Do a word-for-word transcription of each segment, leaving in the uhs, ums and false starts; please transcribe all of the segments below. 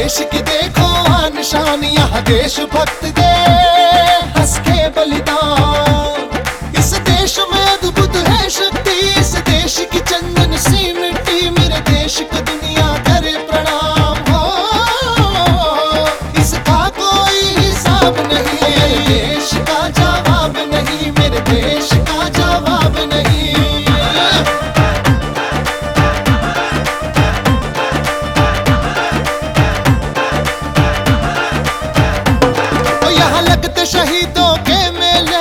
देश की देखो निशान, यहाँ देशभक्त दे हंस के बलिदान। इस देश में अद्भुत है शक्ति, इस देश की चंदन सी मिट्टी, मेरे देश को दुनिया करे प्रणाम। हो इसका कोई हिसाब नहीं, मेरे देश का जवाब नहीं, मेरे देश का जवाब नहीं। शहीदों के मेले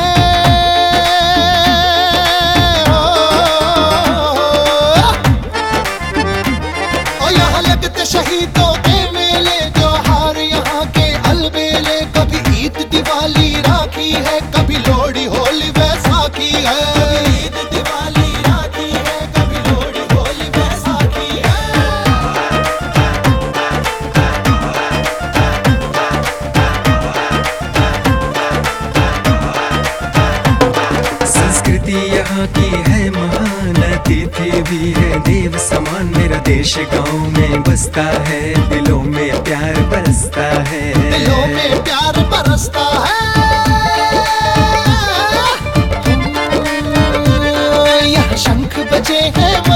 ओ यहाँ लगते शहीदों के मेले, त्योहार यहाँ के अलबेले। कभी ईद दिवाली राखी है, कभी लोहड़ी होली बैसाखी है। कभी ईद दिवाली राखी है, कभी लोहड़ी होली बैसाखी है। संस्कृति यहाँ की है महान, अतिथि भी है देव समान। मेरा देश गाँव में बसता है, दिलों में प्यार बरसता है, दिलों में प्यार बरसता है। यहाँ शंख बजे हैं